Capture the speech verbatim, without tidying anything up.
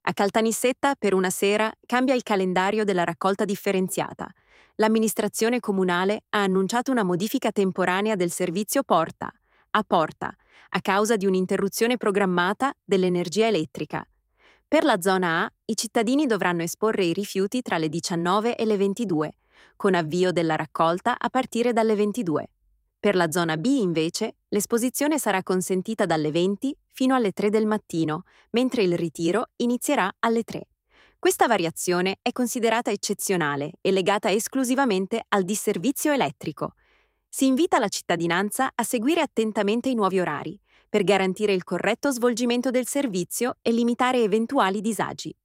A Caltanissetta, per una sera, cambia il calendario della raccolta differenziata. L'amministrazione comunale ha annunciato una modifica temporanea del servizio Porta, a Porta, a causa di un'interruzione programmata dell'energia elettrica. Per la zona A, i cittadini dovranno esporre i rifiuti tra le diciannove e le ventidue, con avvio della raccolta a partire dalle ventidue. Per la zona B, invece, l'esposizione sarà consentita dalle venti fino alle tre del mattino, mentre il ritiro inizierà alle tre. Questa variazione è considerata eccezionale e legata esclusivamente al disservizio elettrico. Si invita la cittadinanza a seguire attentamente i nuovi orari, per garantire il corretto svolgimento del servizio e limitare eventuali disagi.